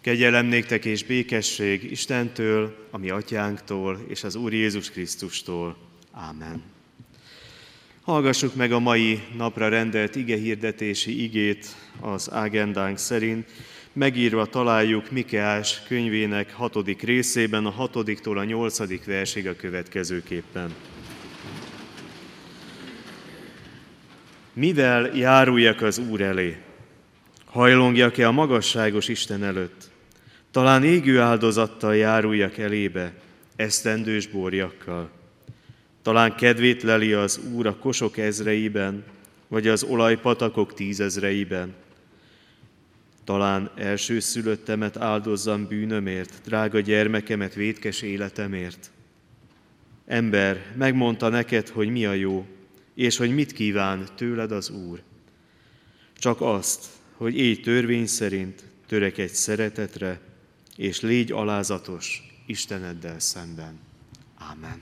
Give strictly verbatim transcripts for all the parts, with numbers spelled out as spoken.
Kegyelem néktek és békesség Istentől, a mi atyánktól és az Úr Jézus Krisztustól. Ámen. Hallgassuk meg a mai napra rendelt igehirdetési igét az ágendánk szerint. Megírva találjuk Mikeás könyvének hatodik részében, a hatodiktól a nyolcadik versig a következőképpen. Mivel járuljak az Úr elé? Hajlongjak-e a magasságos Isten előtt? Talán égő áldozattal járuljak elébe, esztendős borjakkal. Talán kedvét leli az Úr a kosok ezreiben, vagy az olajpatakok tízezreiben. Talán elsőszülöttemet áldozzam bűnömért, drága gyermekemet vétkes életemért. Ember, megmondta neked, hogy mi a jó, és hogy mit kíván tőled az Úr. Csak azt, hogy élj törvény szerint, törekedj szeretetre, és légy alázatos Isteneddel szemben. Ámen.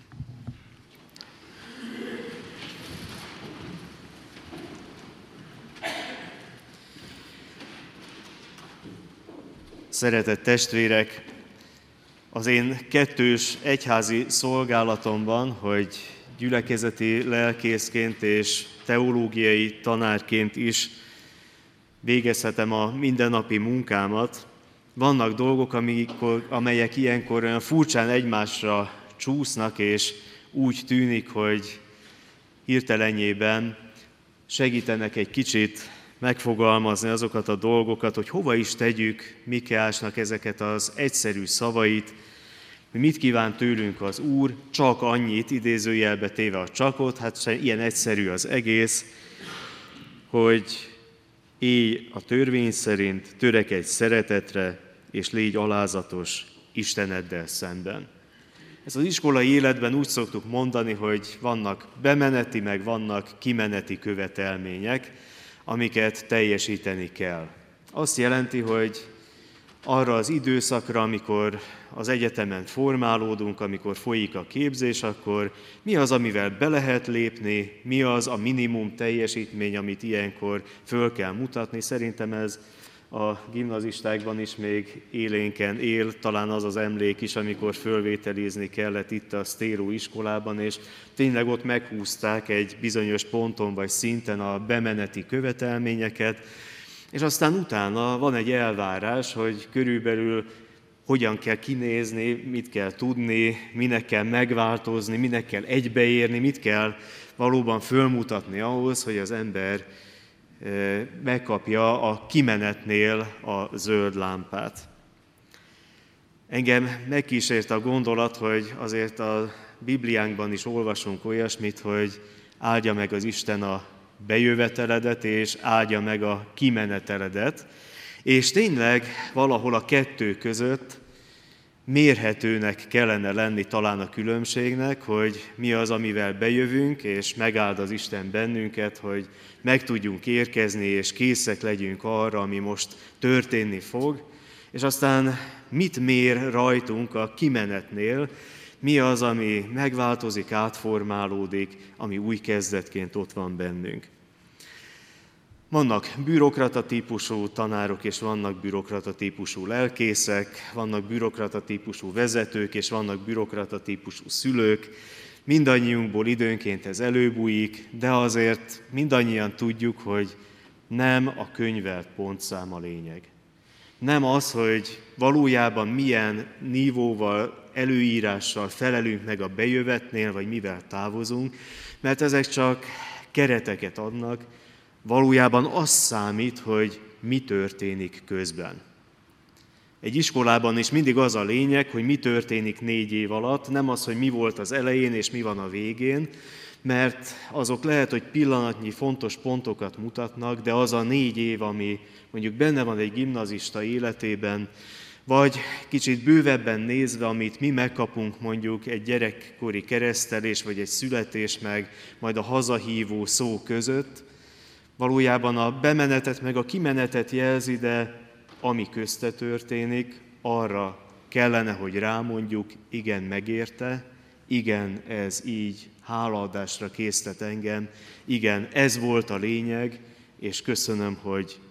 Szeretett testvérek, az én kettős egyházi szolgálatomban, hogy gyülekezeti lelkészként és teológiai tanárként is végezhetem a mindennapi munkámat, vannak dolgok, amikor, amelyek ilyenkor olyan furcsán egymásra csúsznak, és úgy tűnik, hogy hirtelenjében segítenek egy kicsit megfogalmazni azokat a dolgokat, hogy hova is tegyük Mikeásnak ezeket az egyszerű szavait, hogy mit kíván tőlünk az Úr, csak annyit, idézőjelbe téve a csakot, hát se ilyen egyszerű az egész, hogy élj a törvény szerint, törekedj szeretetre, és légy alázatos Isteneddel szemben. Ez az iskolai életben úgy szoktuk mondani, hogy vannak bemeneti, meg vannak kimeneti követelmények, amiket teljesíteni kell. Azt jelenti, hogy arra az időszakra, amikor az egyetemen formálódunk, amikor folyik a képzés, akkor mi az, amivel be lehet lépni, mi az a minimum teljesítmény, amit ilyenkor föl kell mutatni. Szerintem ez a gimnazistákban is még élénken él, talán az az emlék is, amikor fölvételizni kellett itt a Stéló iskolában, és tényleg ott meghúzták egy bizonyos ponton vagy szinten a bemeneti követelményeket, és aztán utána van egy elvárás, hogy körülbelül hogyan kell kinézni, mit kell tudni, minek kell megváltozni, minek kell egybeérni, mit kell valóban fölmutatni ahhoz, hogy az ember megkapja a kimenetnél a zöld lámpát. Engem megkísért a gondolat, hogy azért a Bibliánkban is olvasunk olyasmit, hogy áldja meg az Isten a bejöveteledet, és áldja meg a kimeneteledet, és tényleg valahol a kettő között mérhetőnek kellene lenni talán a különbségnek, hogy mi az, amivel bejövünk, és megáld az Isten bennünket, hogy meg tudjunk érkezni, és készek legyünk arra, ami most történni fog, és aztán mit mér rajtunk a kimenetnél, mi az, ami megváltozik, átformálódik, ami új kezdetként ott van bennünk. Vannak bürokrata típusú tanárok, és vannak bürokrata típusú lelkészek, vannak bürokrata típusú vezetők, és vannak bürokrata típusú szülők. Mindannyiunkból időnként ez előbújik, de azért mindannyian tudjuk, hogy nem a könyvelt pontszám a lényeg. Nem az, hogy valójában milyen nívóval, előírással felelünk meg a bejövetnél, vagy mivel távozunk, mert ezek csak kereteket adnak, valójában az számít, hogy mi történik közben. Egy iskolában is mindig az a lényeg, hogy mi történik négy év alatt, nem az, hogy mi volt az elején és mi van a végén, mert azok lehet, hogy pillanatnyi fontos pontokat mutatnak, de az a négy év, ami mondjuk benne van egy gimnazista életében, vagy kicsit bővebben nézve, amit mi megkapunk mondjuk egy gyerekkori keresztelés, vagy egy születés meg, majd a hazahívó szó között, valójában a bemenetet meg a kimenetet jelzi, de ami közte történik, arra kellene, hogy rámondjuk, igen, megérte, igen, ez így hálaadásra késztet engem, igen, ez volt a lényeg, és köszönöm, hogy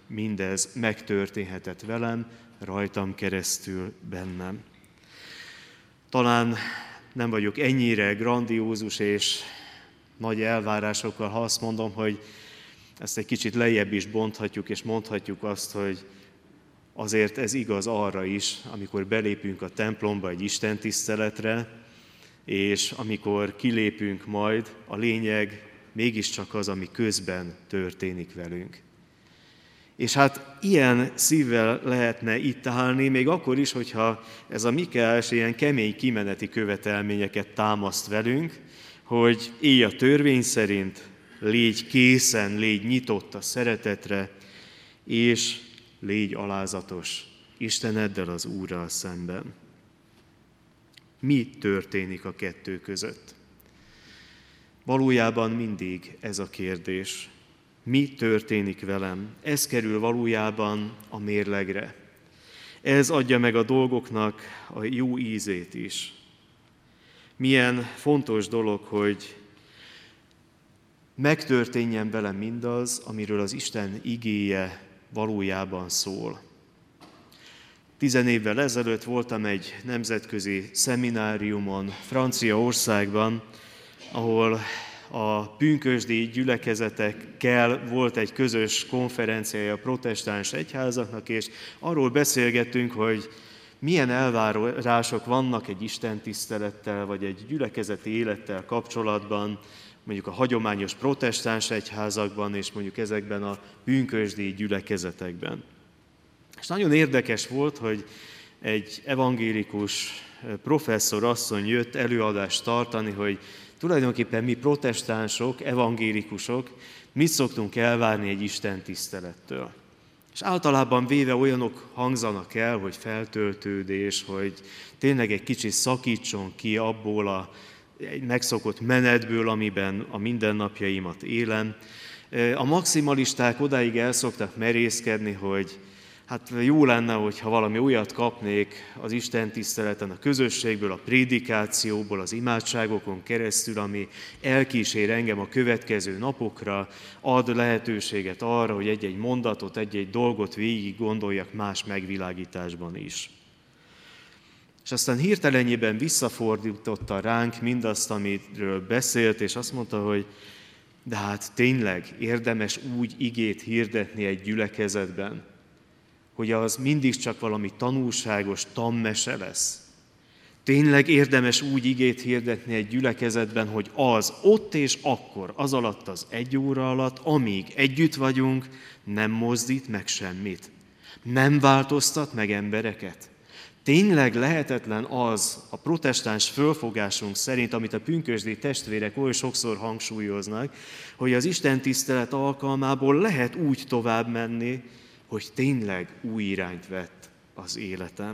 mindez megtörténhetett velem, rajtam keresztül bennem. Talán nem vagyok ennyire grandiózus és nagy elvárásokkal, ha azt mondom, hogy ezt egy kicsit lejjebb is bonthatjuk, és mondhatjuk azt, hogy azért ez igaz arra is, amikor belépünk a templomba egy istentiszteletre, és amikor kilépünk majd, a lényeg mégiscsak az, ami közben történik velünk. És hát ilyen szívvel lehetne itt állni, még akkor is, hogyha ez a Mikeás ilyen kemény kimeneti követelményeket támaszt velünk, hogy élj a törvény szerint, légy készen, légy nyitott a szeretetre, és légy alázatos Isteneddel, az Úrral szemben. Mi történik a kettő között? Valójában mindig ez a kérdés. Mi történik velem? Ez kerül valójában a mérlegre. Ez adja meg a dolgoknak a jó ízét is. Milyen fontos dolog, hogy megtörténjen velem mindaz, amiről az Isten igéje valójában szól. Tizen évvel ezelőtt voltam egy nemzetközi szemináriumon Franciaországban, ahol a pünkösdi gyülekezetekkel volt egy közös konferenciája a protestáns egyházaknak, és arról beszélgettünk, hogy milyen elvárások vannak egy istentisztelettel, vagy egy gyülekezeti élettel kapcsolatban, mondjuk a hagyományos protestáns egyházakban, és mondjuk ezekben a pünkösdi gyülekezetekben. És nagyon érdekes volt, hogy egy evangélikus professzor asszony jött előadást tartani, hogy tulajdonképpen mi protestánsok, evangélikusok mit szoktunk elvárni egy istentisztelettől. És általában véve olyanok hangzanak el, hogy feltöltődés, hogy tényleg egy kicsit szakítson ki abból a egy megszokott menetből, amiben a mindennapjaimat élem. A maximalisták odáig el szoktak merészkedni, hogy hát jó lenne, hogyha valami olyat kapnék az istentiszteleten, a közösségből, a prédikációból, az imádságokon keresztül, ami elkísér engem a következő napokra, ad lehetőséget arra, hogy egy-egy mondatot, egy-egy dolgot végig gondoljak más megvilágításban is. És aztán hirtelenjében visszafordította ránk mindazt, amiről beszélt, és azt mondta, hogy de hát tényleg érdemes úgy igét hirdetni egy gyülekezetben, hogy az mindig csak valami tanulságos tanmese lesz. Tényleg érdemes úgy igét hirdetni egy gyülekezetben, hogy az ott és akkor, az alatt az egy óra alatt, amíg együtt vagyunk, nem mozdít meg semmit. Nem változtat meg embereket. Tényleg lehetetlen az a protestáns fölfogásunk szerint, amit a pünkösdi testvérek oly sokszor hangsúlyoznak, hogy az istentisztelet alkalmából lehet úgy tovább menni, hogy tényleg új irányt vett az életem.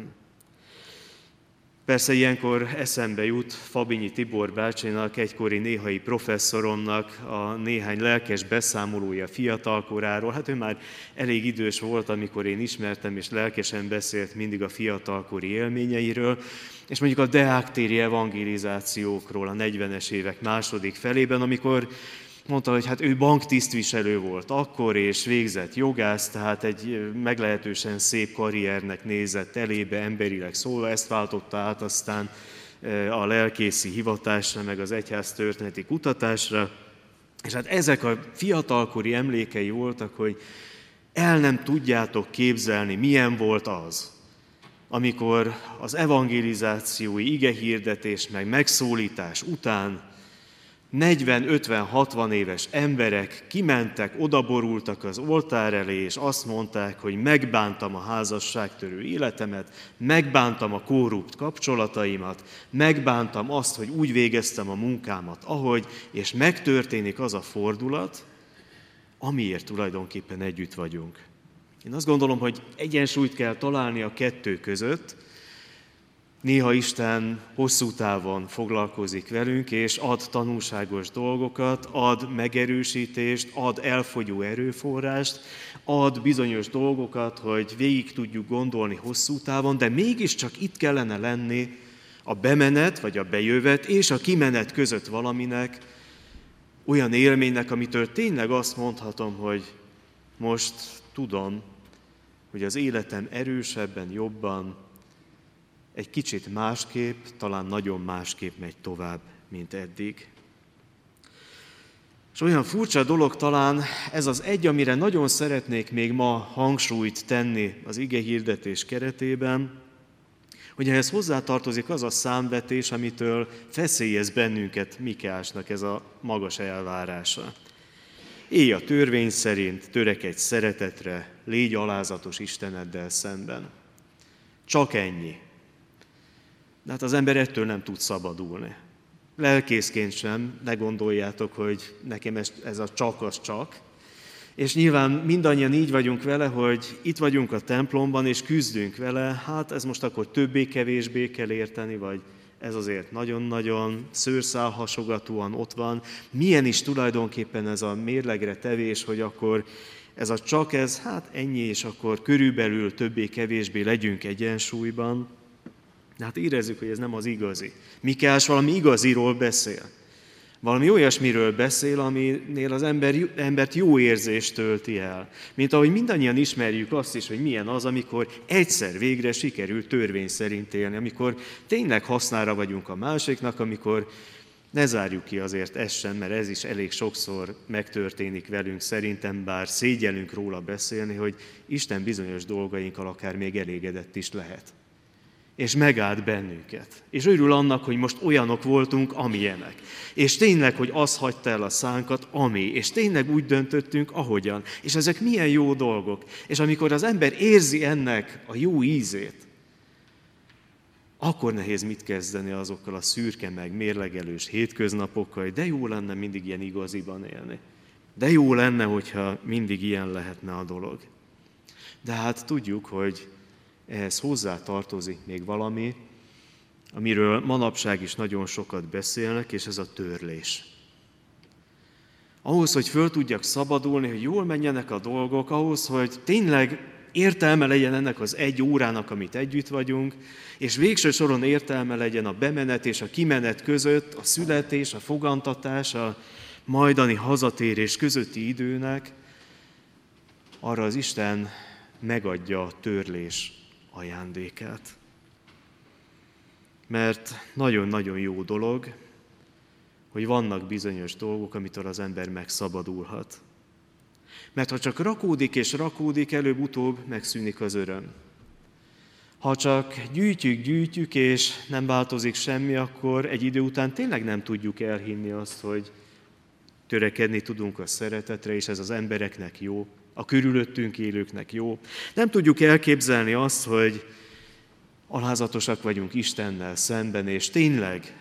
Persze ilyenkor eszembe jut Fabinyi Tibor bácsinak, egykori néhai professzoromnak a néhány lelkes beszámolója fiatalkoráról. Hát ő már elég idős volt, amikor én ismertem, és lelkesen beszélt mindig a fiatalkori élményeiről, és mondjuk a deáktéri evangelizációkról a negyvenes évek második felében, amikor mondta, hogy hát ő banktisztviselő volt akkor, és végzett jogász, tehát egy meglehetősen szép karriernek nézett elébe, emberileg szólva, ezt váltotta át aztán a lelkészi hivatásra, meg az egyháztörténeti kutatásra. És hát ezek a fiatalkori emlékei voltak, hogy el nem tudjátok képzelni, milyen volt az, amikor az evangelizációi igehirdetés meg megszólítás után negyven, ötven, hatvan éves emberek kimentek, odaborultak az oltár elé, és azt mondták, hogy megbántam a házasságtörő életemet, megbántam a korrupt kapcsolataimat, megbántam azt, hogy úgy végeztem a munkámat, ahogy, és megtörténik az a fordulat, amiért tulajdonképpen együtt vagyunk. Én azt gondolom, hogy egyensúlyt kell találni a kettő között. Néha Isten hosszú távon foglalkozik velünk, és ad tanulságos dolgokat, ad megerősítést, ad elfogyó erőforrást, ad bizonyos dolgokat, hogy végig tudjuk gondolni hosszú távon, de mégiscsak itt kellene lenni a bemenet, vagy a bejövet és a kimenet között valaminek, olyan élménynek, amitől tényleg azt mondhatom, hogy most tudom, hogy az életem erősebben, jobban, egy kicsit másképp, talán nagyon másképp megy tovább, mint eddig. És olyan furcsa dolog talán ez az egy, amire nagyon szeretnék még ma hangsúlyt tenni az ige hirdetés keretében, hogy ehhez hozzátartozik az a számvetés, amitől feszélyez bennünket Mikeásnak ez a magas elvárása. Élj a törvény szerint, törekedj szeretetre, légy alázatos Isteneddel szemben. Csak ennyi. De hát az ember ettől nem tud szabadulni. Lelkészként sem, ne gondoljátok, hogy nekem ez, ez a csak az csak. És nyilván mindannyian így vagyunk vele, hogy itt vagyunk a templomban, és küzdünk vele, hát ez most akkor többé-kevésbé kell érteni, vagy ez azért nagyon-nagyon szőrszálhasogatóan ott van. Milyen is tulajdonképpen ez a mérlegre tevés, hogy akkor ez a csak ez, hát ennyi, és akkor körülbelül többé-kevésbé legyünk egyensúlyban. De hát érezzük, hogy ez nem az igazi. Mikeás valami igaziról beszél. Valami olyasmiről beszél, aminél az ember, embert jó érzést tölti el. Mint ahogy mindannyian ismerjük azt is, hogy milyen az, amikor egyszer végre sikerül törvény szerint élni, amikor tényleg hasznára vagyunk a másiknak, amikor ne zárjuk ki azért ezt sem, mert ez is elég sokszor megtörténik velünk szerintem, bár szégyellünk róla beszélni, hogy Isten bizonyos dolgainkkal akár még elégedett is lehet. És megállt bennünket. És örül annak, hogy most olyanok voltunk, amilyenek. És tényleg, hogy az hagyta el a szánkat, ami. És tényleg úgy döntöttünk, ahogyan. És ezek milyen jó dolgok. És amikor az ember érzi ennek a jó ízét, akkor nehéz mit kezdeni azokkal a szürke, meg mérlegelős hétköznapokkal, de jó lenne mindig ilyen igaziban élni. De jó lenne, hogyha mindig ilyen lehetne a dolog. De hát tudjuk, hogy ehhez hozzá tartozik még valami, amiről manapság is nagyon sokat beszélnek, és ez a törlés. Ahhoz, hogy föl tudjak szabadulni, hogy jól menjenek a dolgok, ahhoz, hogy tényleg értelme legyen ennek az egy órának, amit együtt vagyunk, és végső soron értelme legyen a bemenet és a kimenet között, a születés, a fogantatás, a majdani hazatérés közötti időnek, arra az Isten megadja a törlés ajándékát. Mert nagyon-nagyon jó dolog, hogy vannak bizonyos dolgok, amitől az ember megszabadulhat. Mert ha csak rakódik és rakódik, előbb-utóbb megszűnik az öröm. Ha csak gyűjtjük, gyűjtjük, és nem változik semmi, akkor egy idő után tényleg nem tudjuk elhinni azt, hogy törekedni tudunk a szeretetre, és ez az embereknek jó, a körülöttünk élőknek jó. Nem tudjuk elképzelni azt, hogy alázatosak vagyunk Istennel szemben, és tényleg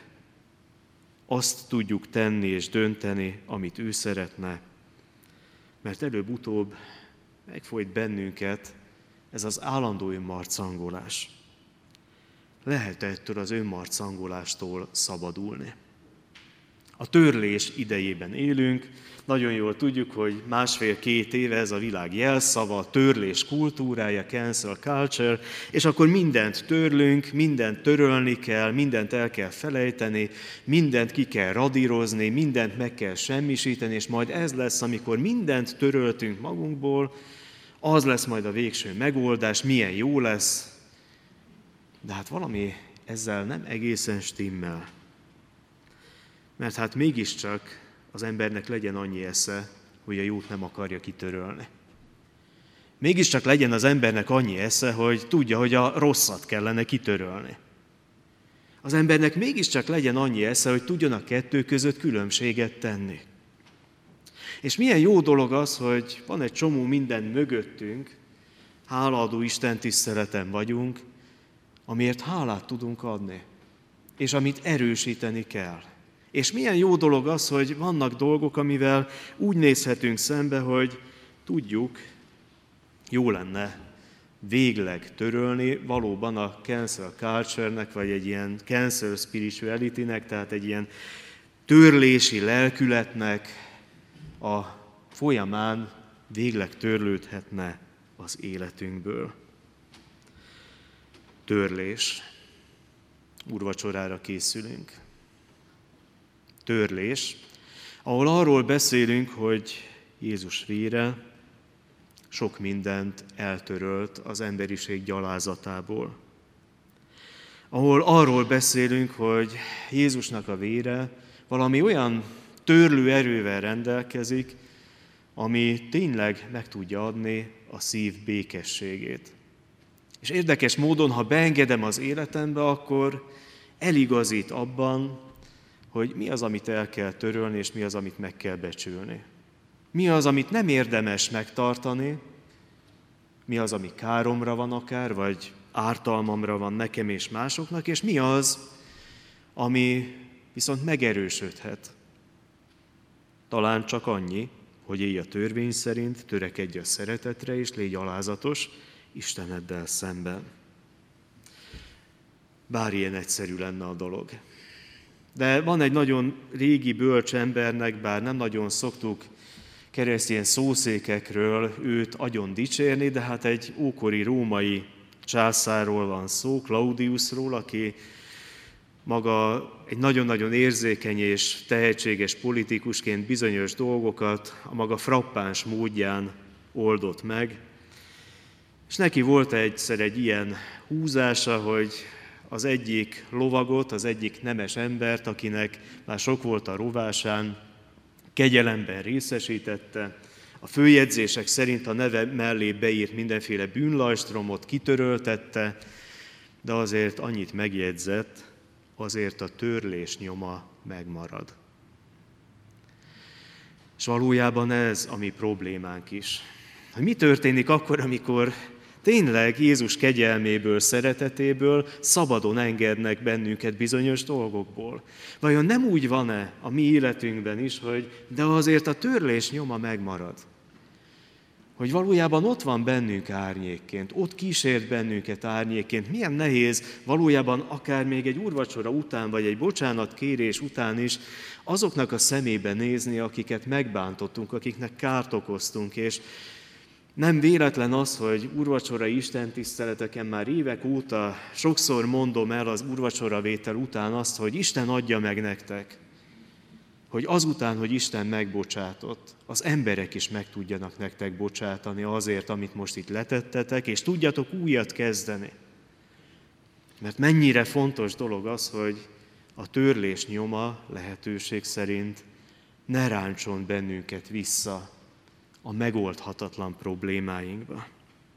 azt tudjuk tenni és dönteni, amit ő szeretne. Mert előbb-utóbb megfojt bennünket ez az állandó önmarcangolás. Lehet ettől az önmarcangolástól szabadulni. A törlés idejében élünk, nagyon jól tudjuk, hogy másfél-két éve ez a világ jelszava, a törlés kultúrája, cancel culture, és akkor mindent törlünk, mindent törölni kell, mindent el kell felejteni, mindent ki kell radírozni, mindent meg kell semmisíteni, és majd ez lesz, amikor mindent töröltünk magunkból, az lesz majd a végső megoldás, milyen jó lesz, de hát valami ezzel nem egészen stimmel. Mert hát mégiscsak az embernek legyen annyi esze, hogy a jót nem akarja kitörölni. Mégiscsak legyen az embernek annyi esze, hogy tudja, hogy a rosszat kellene kitörölni. Az embernek mégiscsak legyen annyi esze, hogy tudjon a kettő között különbséget tenni. És milyen jó dolog az, hogy van egy csomó minden mögöttünk, hálaadó Isten tiszteleten vagyunk, amiért hálát tudunk adni, és amit erősíteni kell. És milyen jó dolog az, hogy vannak dolgok, amivel úgy nézhetünk szembe, hogy tudjuk, jó lenne végleg törölni valóban a cancel culture-nek, vagy egy ilyen cancel spirituality-nek, tehát egy ilyen törlési lelkületnek a folyamán végleg törlődhetne az életünkből. Törlés. Úrvacsorára készülünk. Törlés, ahol arról beszélünk, hogy Jézus vére sok mindent eltörölt az emberiség gyalázatából. Ahol arról beszélünk, hogy Jézusnak a vére valami olyan törlő erővel rendelkezik, ami tényleg meg tudja adni a szív békességét. És érdekes módon, ha beengedem az életembe, akkor eligazít abban, hogy mi az, amit el kell törölni, és mi az, amit meg kell becsülni. Mi az, amit nem érdemes megtartani, mi az, ami káromra van akár, vagy ártalmamra van nekem és másoknak, és mi az, ami viszont megerősödhet. Talán csak annyi, hogy élj a törvény szerint, törekedj a szeretetre, és légy alázatos Isteneddel szemben. Bár ilyen egyszerű lenne a dolog. De van egy nagyon régi bölcs embernek, bár nem nagyon szoktuk keresztény szószékekről őt agyon dicsérni, de hát egy ókori római császárról van szó, Claudiusról, aki maga egy nagyon-nagyon érzékeny és tehetséges politikusként bizonyos dolgokat a maga frappáns módján oldott meg. És neki volt egyszer egy ilyen húzása, hogy az egyik lovagot, az egyik nemes embert, akinek már sok volt a rovásán, kegyelemben részesítette. A főjegyzések szerint a neve mellé beírt mindenféle bűnlajstromot, kitöröltette, de azért annyit megjegyzett, azért a törlés nyoma megmarad. És valójában ez a mi problémánk is. Hogy mi történik akkor, amikor tényleg Jézus kegyelméből, szeretetéből szabadon engednek bennünket bizonyos dolgokból? Vajon nem úgy van-e a mi életünkben is, hogy de azért a törlés nyoma megmarad? Hogy valójában ott van bennünk árnyékként, ott kísért bennünket árnyékként. Milyen nehéz valójában akár még egy úrvacsora után, vagy egy bocsánatkérés után is azoknak a szemébe nézni, akiket megbántottunk, akiknek kárt okoztunk, és nem véletlen az, hogy úrvacsorai istentiszteleteken már évek óta sokszor mondom el az úrvacsoravétel után azt, hogy Isten adja meg nektek, hogy azután, hogy Isten megbocsátott, az emberek is meg tudjanak nektek bocsátani azért, amit most itt letettetek, és tudjatok újat kezdeni. Mert mennyire fontos dolog az, hogy a törlés nyoma lehetőség szerint ne ráncson bennünket vissza a megoldhatatlan problémáinkba.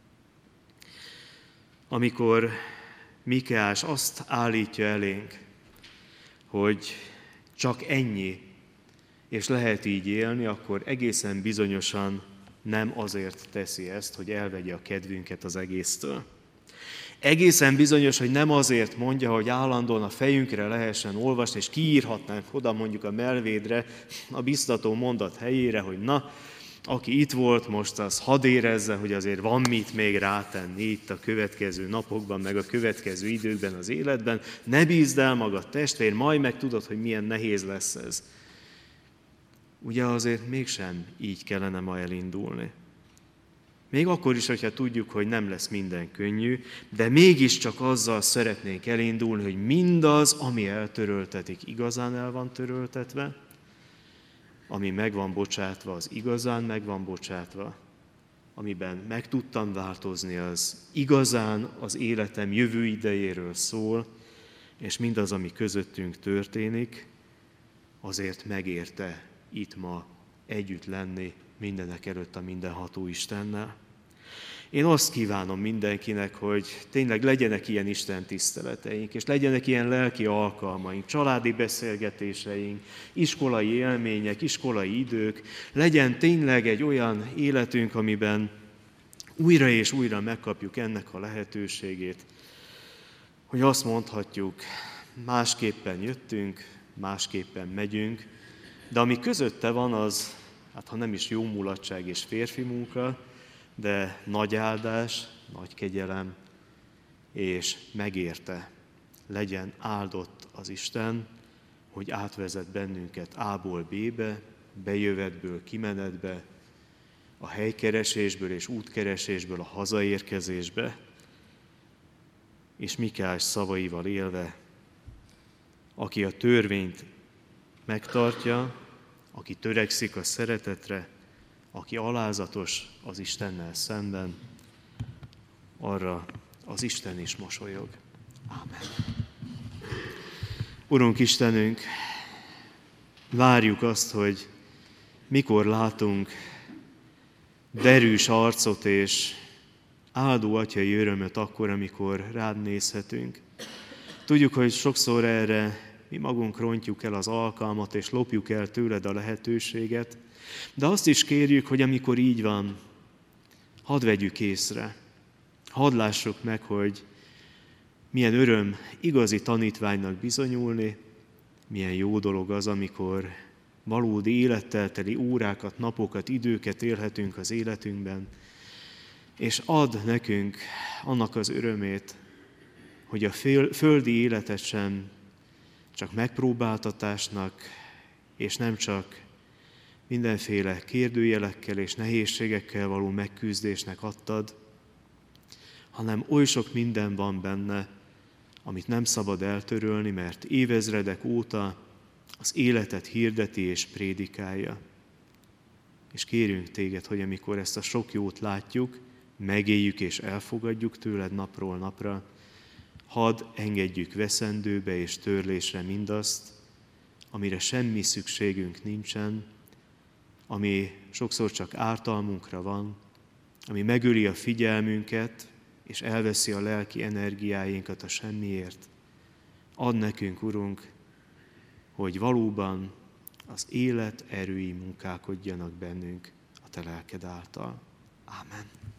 Amikor Mikeás azt állítja elénk, hogy csak ennyi, és lehet így élni, akkor egészen bizonyosan nem azért teszi ezt, hogy elvegye a kedvünket az egésztől. Egészen bizonyos, hogy nem azért mondja, hogy állandóan a fejünkre lehessen olvasni, és kiírhatnánk oda mondjuk a melvédre a biztató mondat helyére, hogy na, aki itt volt most, az hadd érezze, hogy azért van mit még rátenni itt a következő napokban, meg a következő időkben az életben. Ne bízd el magad, testvér, majd meg tudod, hogy milyen nehéz lesz ez. Ugye azért mégsem így kellene ma elindulni. Még akkor is, hogyha tudjuk, hogy nem lesz minden könnyű, de mégiscsak azzal szeretnénk elindulni, hogy mindaz, ami eltöröltetik, igazán el van töröltetve, ami meg van bocsátva, az igazán meg van bocsátva, amiben meg tudtam változni, az igazán az életem jövő idejéről szól, és mindaz, ami közöttünk történik, azért megérte itt ma együtt lenni mindenek előtt a mindenható Istennel. Én azt kívánom mindenkinek, hogy tényleg legyenek ilyen Isten tiszteleteink, és legyenek ilyen lelki alkalmaink, családi beszélgetéseink, iskolai élmények, iskolai idők, legyen tényleg egy olyan életünk, amiben újra és újra megkapjuk ennek a lehetőségét, hogy azt mondhatjuk, másképpen jöttünk, másképpen megyünk, de ami közötte van, az, hát ha nem is jó mulatság és férfi munka, de nagy áldás, nagy kegyelem, és megérte, legyen áldott az Isten, hogy átvezet bennünket A-ból B-be, bejövetből kimenetbe, a helykeresésből és útkeresésből a hazaérkezésbe, és Mikeás szavaival élve, aki a törvényt megtartja, aki törekszik a szeretetre, aki alázatos az Istennel szemben, arra az Isten is mosolyog. Ámen. Urunk Istenünk, várjuk azt, hogy mikor látunk derűs arcot és áldó atyai örömöt akkor, amikor rád nézhetünk. Tudjuk, hogy sokszor erre mi magunk rontjuk el az alkalmat, és lopjuk el tőled a lehetőséget, de azt is kérjük, hogy amikor így van, hadd vegyük észre, hadd lássuk meg, hogy milyen öröm igazi tanítványnak bizonyulni, milyen jó dolog az, amikor valódi élettel teli órákat, napokat, időket élhetünk az életünkben, és ad nekünk annak az örömét, hogy a földi életet sem csak megpróbáltatásnak, és nem csak mindenféle kérdőjelekkel és nehézségekkel való megküzdésnek adtad, hanem oly sok minden van benne, amit nem szabad eltörölni, mert évezredek óta az életet hirdeti és prédikálja. És kérünk téged, hogy amikor ezt a sok jót látjuk, megéljük és elfogadjuk tőled napról napra, hadd engedjük veszendőbe és törlésre mindazt, amire semmi szükségünk nincsen, ami sokszor csak ártalmunkra van, ami megöli a figyelmünket, és elveszi a lelki energiáinkat a semmiért. Add nekünk, Urunk, hogy valóban az élet erői munkálkodjanak bennünk a te lelked által. Ámen.